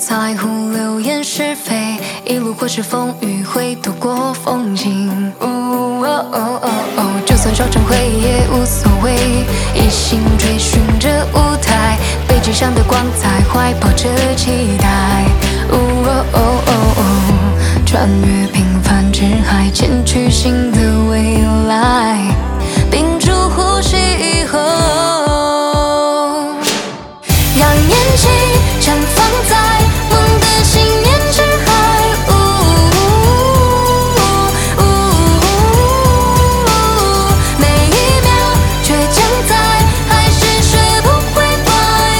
在乎流言是非，一路或是风雨会度过风景。就算烧成灰也无所谓，一心追寻着舞台，背脊上的光彩，怀抱着期待。穿越平凡之海，前去新的未来。屏住呼吸以后，让眼睛绽放在梦的信念之海。每一秒倔强在，还是学不会怪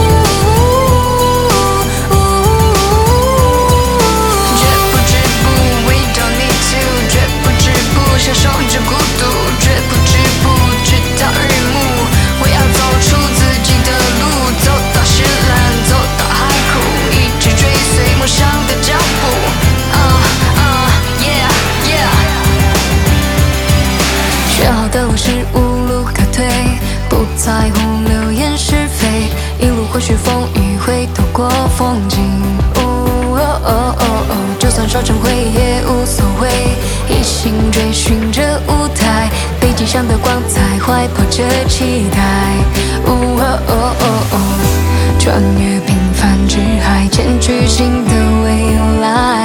绝不止步 ，We don't need to， 绝不止步，享受着孤独，绝不止步，直到日暮。我要走出自己的路，走到石烂，走到海枯，一直追随梦想的脚步。选好的路是无路可退，不在乎流言是非，一路或许风雨会度过风景。就算烧成灰也无所谓，一心追寻着舞台，背脊上的光彩，怀抱着期待。穿越平凡之海，前去新的未来。